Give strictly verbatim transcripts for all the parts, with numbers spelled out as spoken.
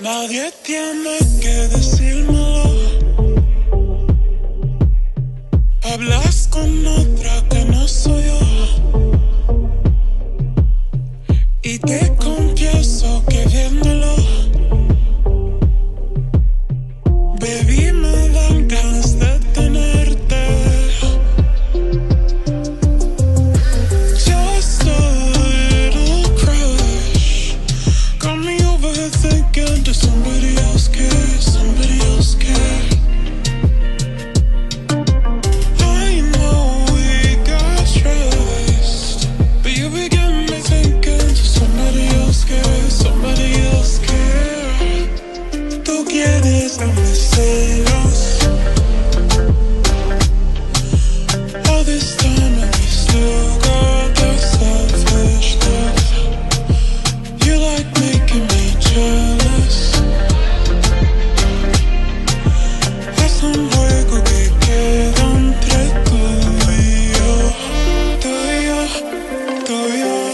Nadie tiene que decírmelo. Hablas con otra que no soy yo. Y te confieso que viéndolo, baby, me dan ganas de tenerte. Just a little crush got me overthinking. Does somebody else care? Somebody else care? I know we got trust, but you begin me thinking. Does somebody else care? Somebody else care? Tú quieres darme celos. All this time and we still got that selfish love. You like making me jealous. Es un juego que queda entre tú y yo. Tú y yo, tú y yo.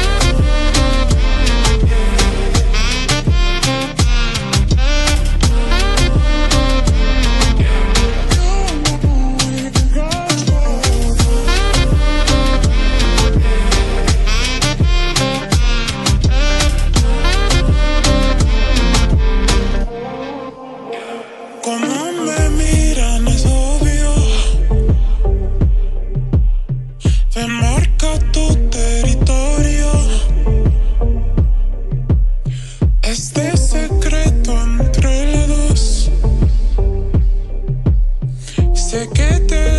Como me miran es obvio. Te marca tu territorio. Este secreto entre los dos. Sé que te